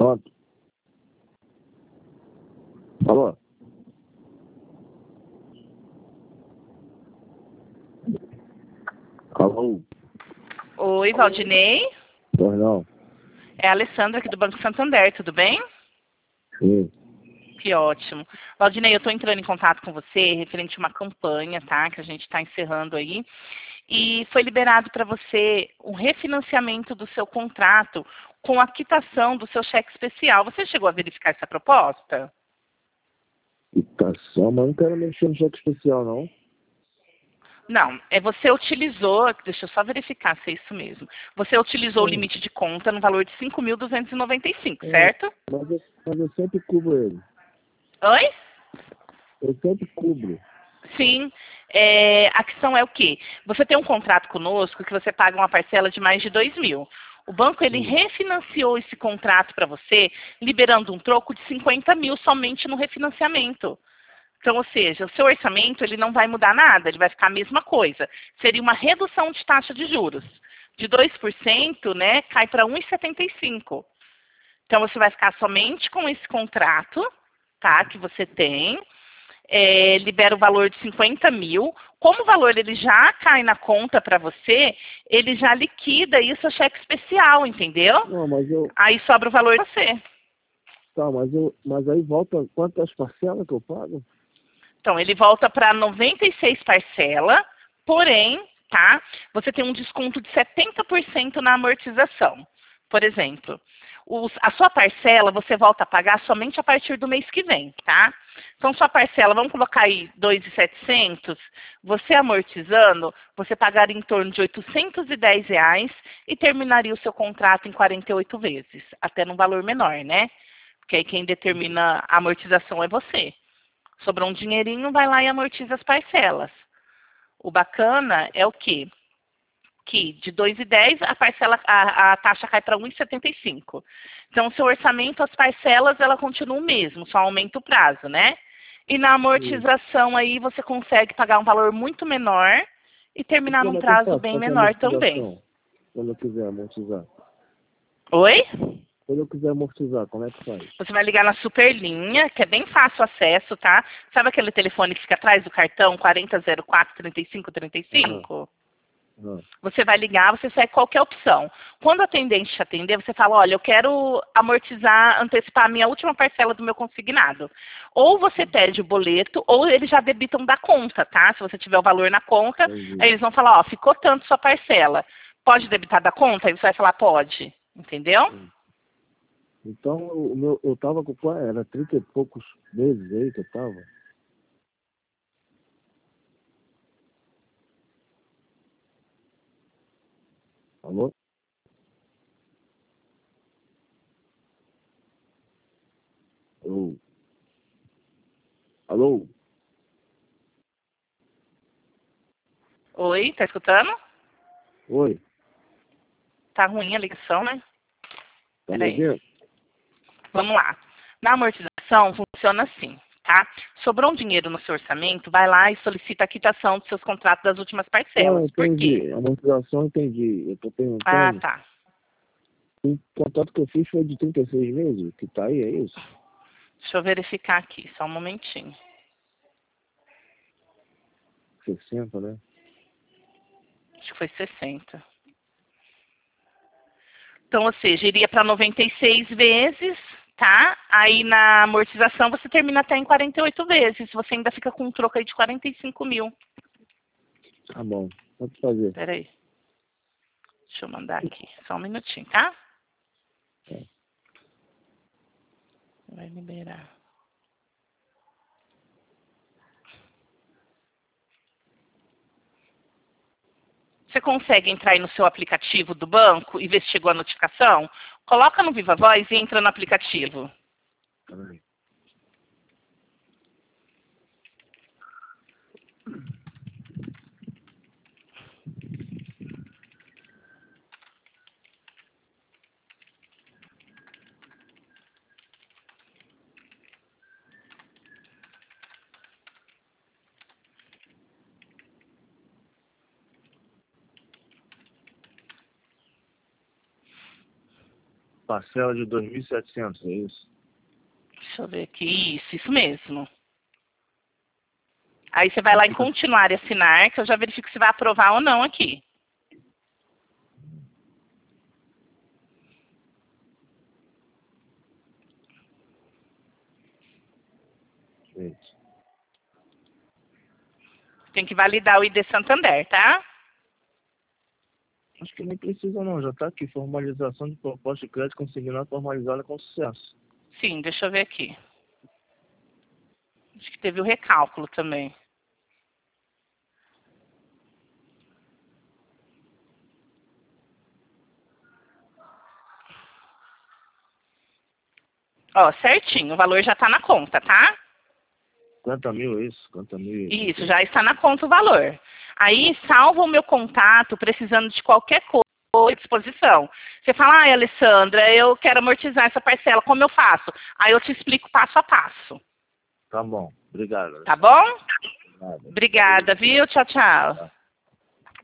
Pronto. Alô? Alô? Oi, Valdinei. Pois não? É a Alessandra aqui do Banco Santander, tudo bem? Sim. Que ótimo. Valdinei, eu estou entrando em contato com você referente a uma campanha, tá? Que a gente está encerrando aí. E foi liberado para você um refinanciamento do seu contrato com a quitação do seu cheque especial. Você chegou a verificar essa proposta? Quitação, mas não quero mexer no cheque especial, não. Não, você utilizou, deixa eu só verificar se é isso mesmo. Você utilizou o limite de conta no valor de 5.295, certo? Mas eu sempre cubro ele. Oi? Eu sempre cubro. Sim. A questão é o quê? Você tem um contrato conosco que você paga uma parcela de mais de 2.000. O banco ele refinanciou esse contrato para você, liberando um troco de 50.000 somente no refinanciamento. Então, ou seja, o seu orçamento ele não vai mudar nada, ele vai ficar a mesma coisa. Seria uma redução de taxa de juros. De 2%, né, cai para 1,75%. Então, você vai ficar somente com esse contrato, tá, que você tem, libera o valor de 50.000. Como o valor ele já cai na conta para você, ele já liquida isso a cheque especial, entendeu? Não, mas eu... Aí sobra o valor para você. Tá, mas aí volta quantas parcelas que eu pago? Então, ele volta para 96 parcelas, porém, tá? Você tem um desconto de 70% na amortização. Por exemplo, a sua parcela você volta a pagar somente a partir do mês que vem, tá? Então, sua parcela, vamos colocar aí 2.700, você amortizando, você pagaria em torno de R$ 810 e terminaria o seu contrato em 48 vezes, até num valor menor, né? Porque aí quem determina a amortização é você. Sobrou um dinheirinho, vai lá e amortiza as parcelas. O bacana é o quê? Que de 2,10 a parcela, a taxa cai para 1,75. Então, o seu orçamento, as parcelas, ela continua o mesmo, só aumenta o prazo, né? E na amortização aí você consegue pagar um valor muito menor e E terminar num como é que eu prazo faço bem para ter menor também. amortização? Quando eu quiser amortizar. Oi? Quando eu quiser amortizar, como é que faz? Você vai ligar na Superlinha, que é bem fácil o acesso, tá? Sabe aquele telefone que fica atrás do cartão, 4004-3535? Você vai ligar, você segue qualquer opção. Quando o atendente te atender, você fala, olha, eu quero amortizar, antecipar a minha última parcela do meu consignado. Ou você pede o boleto, ou eles já debitam da conta, tá? Se você tiver o valor na conta, aí eles vão falar, ó, ficou tanto sua parcela. Pode debitar da conta? Aí você vai falar, pode. Entendeu? Então, eu tava com, era 30 e poucos meses aí que eu tava. Alô? Alô? Alô? Oi, tá escutando? Oi? Tá ruim a ligação, né? Tá me Peraí. ouvindo? Vamos lá. Na amortização funciona assim, tá? Sobrou um dinheiro no seu orçamento, vai lá e solicita a quitação dos seus contratos das últimas Não, parcelas. Por quê? entendi. Amortização, entendi. Eu tô Ah, perguntando. tá. O contrato que eu fiz foi de 36 meses, que tá aí, é isso? Deixa eu verificar aqui, só um momentinho. 60, né? Acho que foi 60. Então, ou seja, iria para 96 vezes, tá? Aí na amortização você termina até em 48 vezes. Você ainda fica com um troco aí de 45.000. Tá bom. Pode fazer. Peraí. Deixa eu mandar aqui. Só um minutinho, tá? Vai liberar. Você consegue entrar aí no seu aplicativo do banco e ver se chegou a notificação? Coloca no Viva Voz e entra no aplicativo. Peraí. parcela de 2.700, é isso? Deixa eu ver aqui. Isso mesmo. Aí você vai lá em continuar e assinar, que eu já verifico se vai aprovar ou não aqui. Gente. Tem que validar o ID Santander, tá? Acho que nem precisa não, já está aqui, formalização de proposta de crédito consignado formalizada com sucesso. Sim, deixa eu ver aqui. Acho que teve o recálculo também. Ó, certinho, o valor já está na conta, tá? 50 mil, é isso? 50 mil. Isso, já está na conta o valor. Aí, salva o meu contato, precisando de qualquer coisa à disposição. Você fala, ai, Alessandra, eu quero amortizar essa parcela, como eu faço? Aí eu te explico passo a passo. Tá bom, obrigado. Tá bom? Nada. Obrigada, viu? Tchau, tchau. Tá.